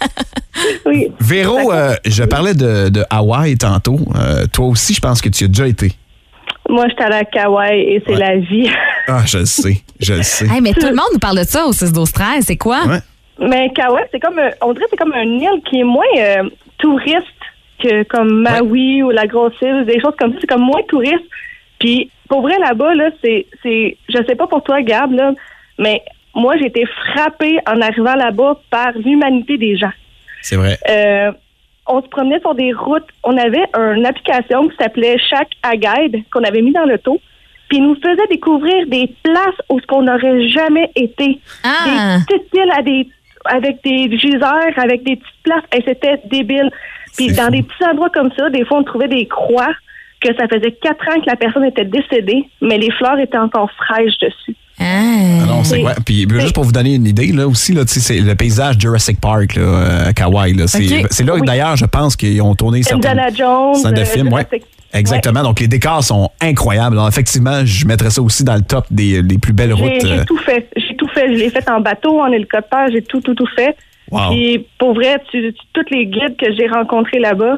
Oui. Véro, euh, je parlais de, de Hawaï tantôt. Euh, toi aussi, je pense que tu y as déjà été. Moi, j'étais allée à Kauai et c'est Ouais. la vie. Ah, je le sais, je le sais. Hey, mais tout le monde nous parle de ça au six douze treize. C'est quoi? Ouais. Mais Kauai, c'est comme, un- on dirait que c'est comme un île qui est moins euh, touriste que comme Maui ou la Grosse Île, des choses comme ça. C'est comme moins touriste. Puis, pour vrai, là-bas, là, c'est, c'est, je sais pas pour toi, Gab, là, mais moi, j'ai été frappée en arrivant là-bas par l'humanité des gens. C'est vrai. Euh, on se promenait sur des routes. On avait une application qui s'appelait Shack à Guide qu'on avait mis dans l'auto. Puis il nous faisait découvrir des places où ce qu'on n'aurait jamais été. Ah. Des petites îles à des, avec des giseurs, avec des petites places. Et c'était débile. Puis C'est dans fou. des petits endroits comme ça, des fois, on trouvait des croix que ça faisait quatre ans que la personne était décédée, mais les fleurs étaient encore fraîches dessus. Ah non, c'est C'est- quoi? Puis c'est- juste pour vous donner une idée, là aussi, là, tu sais, c'est le paysage Jurassic Park là, à Kauai. Là. C'est, Ok. c'est là, Oui. d'ailleurs, je pense qu'ils ont tourné certaines Indiana Jones. scènes de euh, films. Ouais. Jurassic- Exactement. Donc, les décors sont incroyables. Alors, effectivement, je mettrais ça aussi dans le top des, des plus belles J'ai, routes. j'ai euh. tout fait. J'ai tout fait. Je l'ai fait en bateau, en hélicoptère. J'ai tout, tout, tout fait. Wow. Puis, pour vrai, tu, tu- tous les guides que j'ai rencontrés là-bas,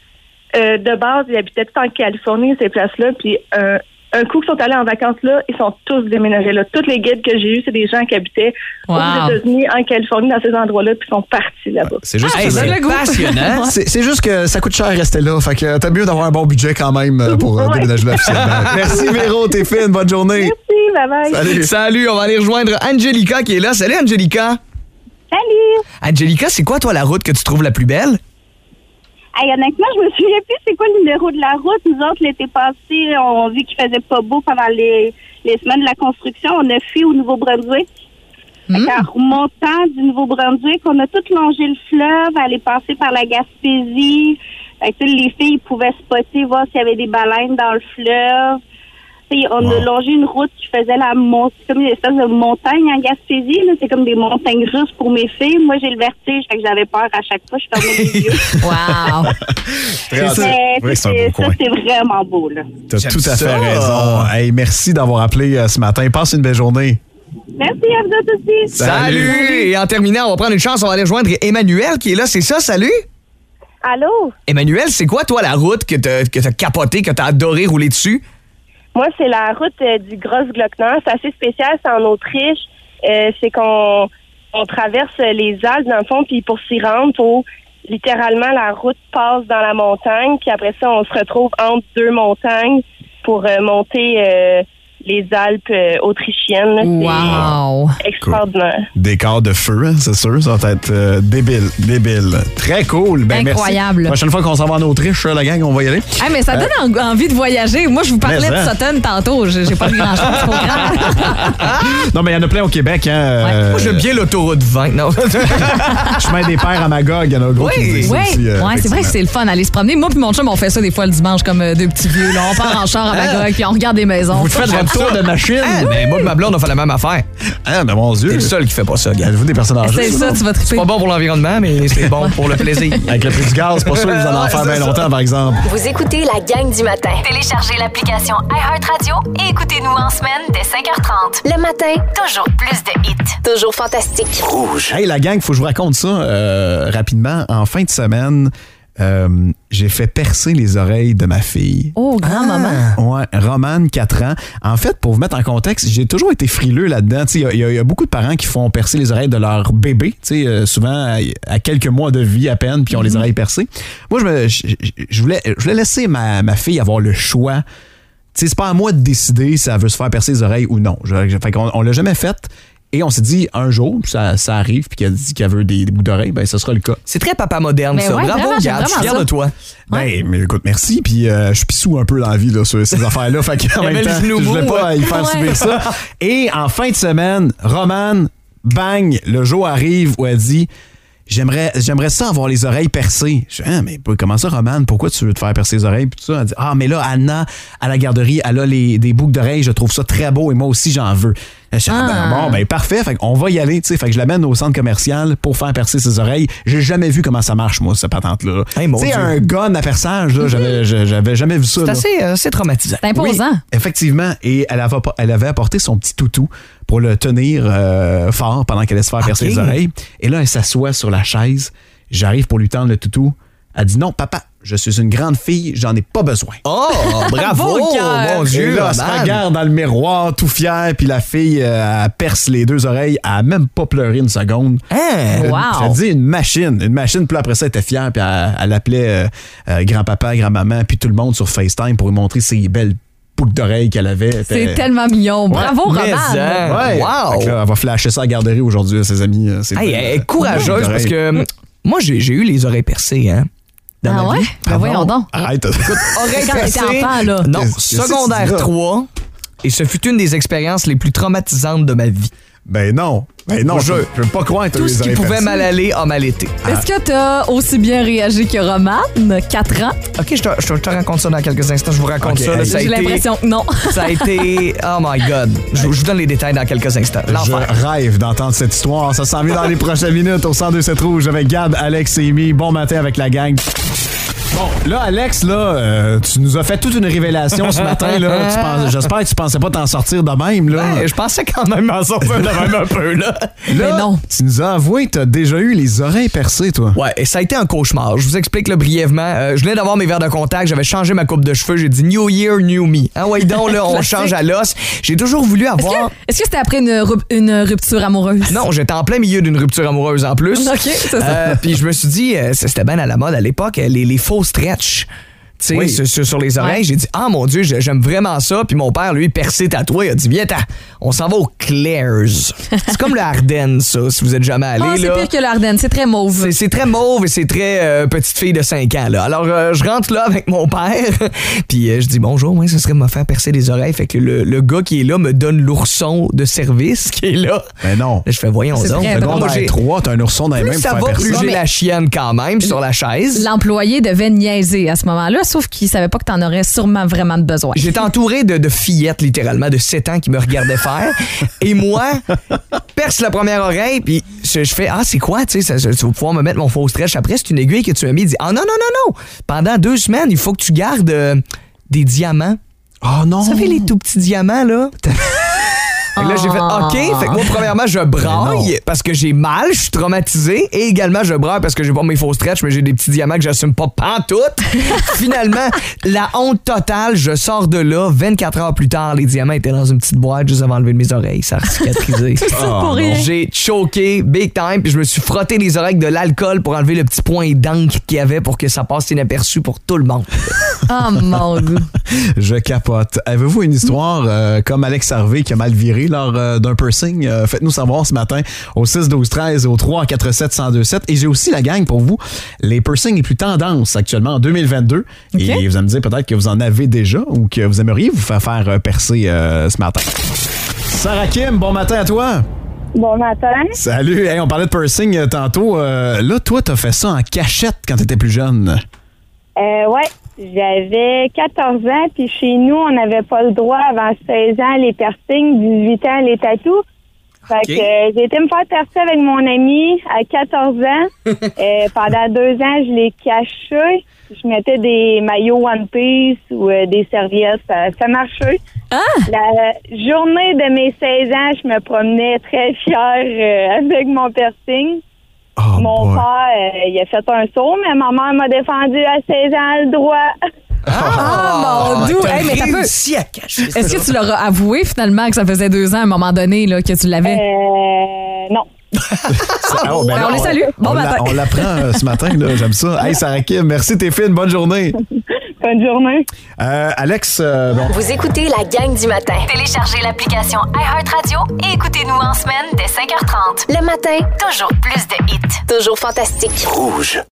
euh, de base, ils habitaient tout en Californie, ces places-là. Puis, euh, un coup qu'ils sont allés en vacances là, ils sont tous déménagés là. Tous les guides que j'ai eus, c'est des gens qui habitaient Wow. aux États-Unis, en Californie, dans ces endroits-là, puis sont partis là-bas. C'est juste, Ah, que, ça c'est, donne le goût. passionnant. c'est- c'est juste que ça coûte cher rester là. Fait que t'as mieux d'avoir un bon budget quand même euh, pour euh, Ouais. déménager là officiellement. Merci Véro, t'es fine. Bonne journée. Merci, bye-bye. Salut. Salut, on va aller rejoindre Angelica qui est là. Salut, Angelica. Salut! Angelica, c'est quoi, toi, la route que tu trouves la plus belle? Hey, honnêtement, je me souviens plus c'est quoi le numéro de la route. Nous autres, l'été passé, on a vu qu'il faisait pas beau pendant les, les semaines de la construction. On a fui au Nouveau-Brunswick. Fait qu'en remontant du Nouveau-Brunswick, on a tout longé le fleuve, aller passer par la Gaspésie. Fait que, tu sais, les filles pouvaient spotter, voir s'il y avait des baleines dans le fleuve. T'sais, on a longé une route qui faisait la montagne, comme une espèce de montagne en Gaspésie. Là. C'est comme des montagnes russes pour mes filles. Moi, j'ai le vertige, fait que j'avais peur à chaque fois. Je fermais les yeux. Wow. Très- Mais Oui, c'est un c'est- beau coin. ça, c'est vraiment beau. Là. T'as J'aime tout à fait ça. raison. Hey, merci d'avoir appelé euh, ce matin. Passe une belle journée. Merci à vous autres aussi. Salut! Et en terminant, on va prendre une chance, on va aller rejoindre Emmanuel qui est là. C'est ça, salut? Allô? Emmanuel, c'est quoi, toi, la route que t'as, que t'as capoté, que t'as adoré rouler dessus? Moi, c'est la route euh, du Grossglockner. C'est assez spécial, c'est en Autriche. Euh, c'est qu'on on traverse les Alpes, dans le fond, puis pour s'y rendre, faut littéralement, la route passe dans la montagne, puis après ça, on se retrouve entre deux montagnes pour euh, monter euh, les Alpes euh, autrichiennes. là. Wow. C'est extraordinaire. Décor de feu, hein, c'est sûr. Ça va être euh, débile, débile. Très cool. Ben, Incroyable. Merci. Prochaine fois qu'on s'en va en Autriche, la gang, on va y aller. Ah, mais ça donne en- envie de voyager. Moi, je vous parlais Mais de ça. Sutton tantôt. J'ai j'ai pas vu grand-chose. C'est pas grave. Non, mais il y en a plein au Québec. Hein, euh, Moi, j'aime bien l'autoroute vingt. Non. Chemin des Pères à Magog, il y en a un gros qui Oui. disent ça Oui, aussi, euh, ouais, c'est vrai que c'est le fun d'aller se promener. Moi puis mon chum, on fait ça des fois le dimanche comme euh, deux petits vieux. Là. On part en char à Magog puis on regarde des maisons. Vous faites votre tour de machine. Ah, ben, moi et ma blonde, on fait la même affaire. Ah, ben mon Dieu. T'es le seul qui fait pas ça, gars. Êtes-vous des personnes âgées? C'est ça, tu vas C'est triper. pas bon pour l'environnement, mais c'est bon pour le plaisir. Avec le prix du gaz, c'est pas sûr que vous en en Ouais, faire c'est bien ça. longtemps, par exemple. Vous écoutez la gang du matin. Téléchargez l'application iHeartRadio et écoutez-nous en semaine dès cinq heures trente. Le matin, toujours plus de hits. Toujours fantastique. Hey, la gang, faut que je vous raconte ça euh, rapidement. En fin de semaine, euh, j'ai fait percer les oreilles de ma fille. Oh, grand-maman. Ouais, Romane, quatre ans. En fait, pour vous mettre en contexte, j'ai toujours été frileux là-dedans. Il y, y a beaucoup de parents qui font percer les oreilles de leur bébé, tu sais, euh, souvent à, à quelques mois de vie à peine, puis ils ont les oreilles percées. Moi, je, me, je, je voulais, je voulais laisser ma, ma fille avoir le choix. Tu sais, c'est pas à moi de décider si elle veut se faire percer les oreilles ou non. Je, je- fait qu'on on l'a jamais fait. Et on s'est dit, un jour, puis ça, ça arrive, puis qu'elle dit qu'elle veut des, des bouts d'oreilles, ben ça sera le cas. C'est très papa moderne, Mais ça. ouais, Bravo, vraiment, j'aime Gab. Je suis vraiment fier ça. de toi. Ben, mais écoute, merci. Puis euh, je suis pissou un peu dans la vie là, sur ces affaires-là. Fait qu'en Il y même avait le temps, genou je voulais mou, pas ouais. y faire Ouais. subir ça. Et en fin de semaine, Romane bang, le jour arrive où elle dit J'aimerais, j'aimerais ça avoir les oreilles percées. Je dis, ah, mais comment ça, Romane? Pourquoi tu veux te faire percer les oreilles? Puis tout ça. Elle dit, ah, mais là, Anna, à la garderie, elle a les, des boucles d'oreilles. Je trouve ça très beau et moi aussi, j'en veux. Je dis, ah, ben, bon, ben, parfait. Fait qu'on va y aller, tu sais. Fait que je l'amène au centre commercial pour faire percer ses oreilles. J'ai jamais vu comment ça marche, moi, cette patente-là. Hey, tu sais, un gun à perçage, là, j'avais, j'avais jamais vu ça. C'est assez, euh, assez traumatisant. C'est imposant. Oui, effectivement. Et elle avait, elle avait apporté son petit toutou pour le tenir euh, fort pendant qu'elle allait se faire percer okay. les oreilles. Et là, elle s'assoit sur la chaise. J'arrive pour lui tendre le toutou. Elle dit non, papa, je suis une grande fille, j'en ai pas besoin. Oh, bravo, mon Dieu. Et là, elle se regarde dans le miroir, tout fier, puis la fille, euh, elle perce les deux oreilles. Elle a même pas pleuré une seconde. Hein? Wow. Je te dis, une machine. Une machine, puis après ça, elle était fière, puis elle, elle appelait euh, euh, grand-papa, grand-maman, puis tout le monde sur FaceTime pour lui montrer ses belles boucles d'oreilles qu'elle avait. C'est était... tellement mignon. Bravo, ouais. Romane. Ouais. Wow. Là, elle va flasher ça à la garderie aujourd'hui à ses amis. C'est hey, elle est courageuse parce que moi, j'ai, j'ai eu les oreilles percées, hein. Dans ah ouais? Vie. Ben voyons donc. Arrête. Écoute, oreilles percées. Enfant, là. Non, qu'est-ce, secondaire trois. Et ce fut une des expériences les plus traumatisantes de ma vie. Ben non. Ben non, je, je veux pas croire que tout ce qui pouvait mal aller a mal été. Est-ce que t'as aussi bien réagi que Romane, quatre ans? OK, je te, je te raconte ça dans quelques instants. Je vous raconte okay, ça. Là, ça J'ai a l'impression été, que non. Ça a été... Oh my God. Je, je vous donne les détails dans quelques instants. L'enfer. Je rêve d'entendre cette histoire. Ça s'en vient dans les prochaines minutes au cent deux sept Rouge avec Gab, Alex et Amy. Bon matin avec la gang. Bon, là, Alex, là, euh, tu nous as fait toute une révélation ce matin, là. Tu penses, j'espère que tu pensais pas t'en sortir de même, là. Ben, je pensais quand même m'en sortir de même un peu, là. Là, mais non. Tu nous as avoué que t'as déjà eu les oreilles percées, toi. Ouais, et ça a été un cauchemar. Je vous explique là, brièvement. Euh, je venais d'avoir mes verres de contact, j'avais changé ma coupe de cheveux, j'ai dit New Year, New Me. Hein, ouais, donc, là, on change à l'os. J'ai toujours voulu avoir. Est-ce que, est-ce que c'était après une, rup- une rupture amoureuse? Non, j'étais en plein milieu d'une rupture amoureuse en plus. OK, c'est ça. Euh, puis je me suis dit, euh, c'était bien à la mode à l'époque, les, les faux stretch. Oui. Sur, sur, sur les oreilles, ouais. J'ai dit ah mon Dieu, j'aime vraiment ça. Puis mon père, lui, percé tatoué, il a dit viens, t'as, on s'en va au Claire's. C'est comme le Ardennes, ça, si vous êtes jamais allé. Oh, c'est là. pire que le Ardennes, c'est très mauve. C'est, c'est très mauve et c'est très euh, petite fille de cinq ans. Là. Alors euh, je rentre là avec mon père, puis euh, je dis bonjour, moi, ce serait de me faire percer les oreilles. Fait que le, le gars qui est là me donne l'ourson de service qui est là. Mais non. Là, je fais voyons donc. Secondaire trois, t'as un ourson dans les mains. Plus ça va, plus j'ai la chienne quand même sur la chaise. L'employé devait niaiser à ce moment-là, sauf qu'il savait pas que t'en aurais sûrement vraiment de besoin. J'étais entouré de, de fillettes, littéralement, de sept ans qui me regardaient faire. Et moi, perce la première oreille, puis je, je fais « Ah, c'est quoi, tu sais, tu vas pouvoir me mettre mon faux stretch après, c'est une aiguille que tu as mis. » Il dit « Ah non, non, non, non! Pendant deux semaines, il faut que tu gardes euh, des diamants. » Oh non! Ça fait les tout petits diamants, là. Et là, j'ai fait OK. Fait que moi, premièrement, je braille parce que j'ai mal, je suis traumatisé. Et également, je braille parce que j'ai pas mes faux stretch, mais j'ai des petits diamants que j'assume pas pantoute. Finalement, la honte totale, je sors de là. vingt-quatre heures plus tard, les diamants étaient dans une petite boîte juste avant d'enlever de mes oreilles. Ça a cicatrisé. C'est ça pour rien. J'ai choqué big time, puis je me suis frotté les oreilles avec de l'alcool pour enlever le petit point d'encre qu'il y avait pour que ça passe inaperçu pour tout le monde. Oh mon Dieu. Je capote. Avez-vous une histoire euh, comme Alex Harvey qui a mal viré lors euh, d'un piercing? Euh, faites-nous savoir ce matin au six douze treize au trois quatre sept un deux sept. Et j'ai aussi la gang pour vous. Les piercings les plus tendances actuellement en deux mille vingt-deux. Okay. Et vous allez me dire peut-être que vous en avez déjà ou que vous aimeriez vous faire faire euh, percer euh, ce matin. Sarah Kim, bon matin à toi. Bon matin. Salut. Hey, on parlait de piercing euh, tantôt. Euh, là, toi, t'as fait ça en cachette quand t'étais plus jeune. Euh, ouais. J'avais quatorze ans, puis chez nous, on n'avait pas le droit avant seize ans les piercings, dix-huit ans les tatous. Fait okay. que euh, j'ai été me faire percer avec mon ami à quatorze ans. euh, pendant deux ans, je l'ai caché. Je mettais des maillots One Piece ou euh, des serviettes. Ça, ça marchait. Ah! La journée de mes seize ans, je me promenais très fière euh, avec mon piercing. Oh mon boy. père, euh, il a fait un saut, mais ma mère m'a défendu à seize ans le droit. Ah, mon Dieu! Hey, mais t'as peu. Est-ce que tu leur as avoué finalement que ça faisait deux ans à un moment donné là, que tu l'avais? Euh, non. Ça, oh, ben on là, les salue. Bon on, matin. la, on l'apprend euh, ce matin, là, j'aime ça. Hey, Sarah Kim, merci, t'es fine, bonne journée. Bonne journée. Euh, Alex, euh, bon. Vous écoutez la gang du matin. Téléchargez l'application iHeartRadio et écoutez-nous en semaine dès cinq heures trente. Le matin, toujours plus de hits. Toujours fantastique. Rouge.